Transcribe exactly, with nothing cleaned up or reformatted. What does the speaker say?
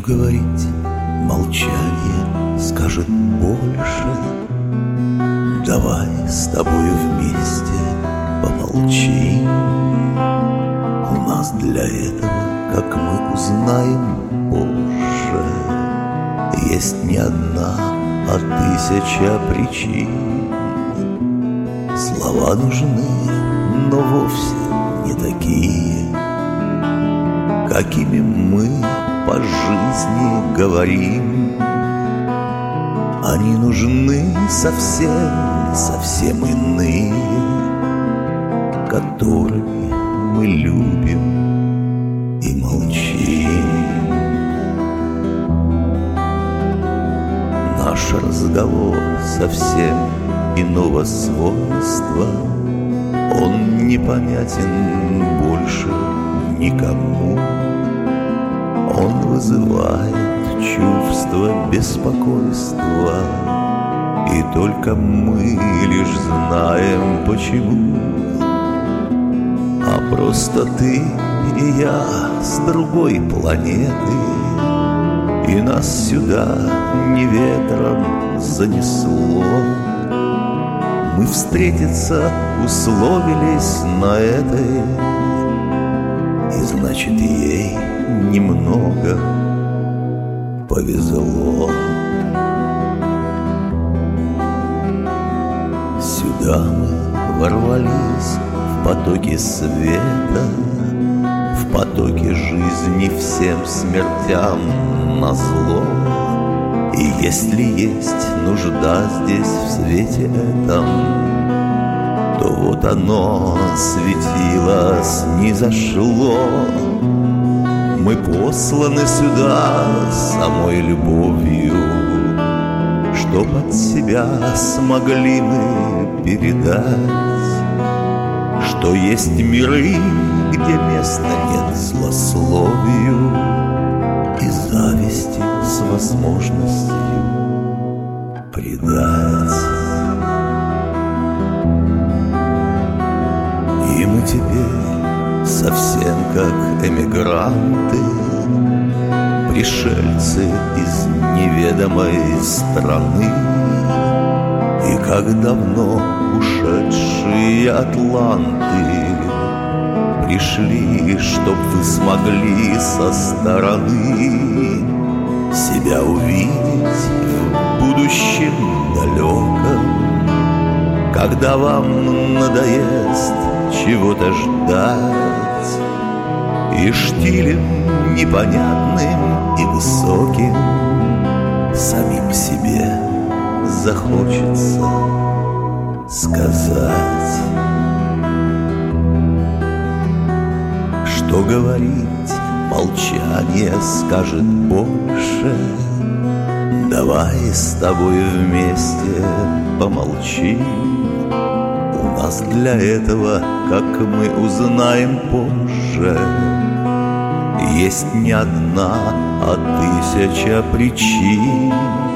говорить, молчание скажет больше. Давай с тобою вместе помолчим. У нас для этого, как мы узнаем позже, есть не одна, а тысяча причин. Слова нужны, но вовсе не такие, какими мы по жизни говорим. Они нужны совсем, совсем иные, которыми мы любим и молчим. Наш разговор совсем иного свойства, он непонятен больше никому. Он вызывает чувство беспокойства, и только мы лишь знаем почему. А просто ты и я с другой планеты, и нас сюда не ветром занесло. Мы встретиться условились на этой, и значит ей немного повезло. Сюда мы ворвались в потоки света, в потоки жизни всем смертям назло. И если есть нужда здесь в свете этом, то вот оно светило снизошло. Мы посланы сюда самой любовью, чтоб от себя смогли мы передать, что есть миры, где места нет злословию и зависти с возможностью предать. И мы теперь совсем как эмигранты, пришельцы из неведомой страны, и как давно ушедшие атланты пришли, чтоб вы смогли со стороны себя увидеть в будущем далеком, когда вам надоест чего-то ждать, и штилем непонятным и высоким самим себе захочется сказать. Что говорить, молчание скажет больше. Давай с тобой вместе помолчим. У нас для этого, как мы узнаем позже, есть не одна, а тысяча причин.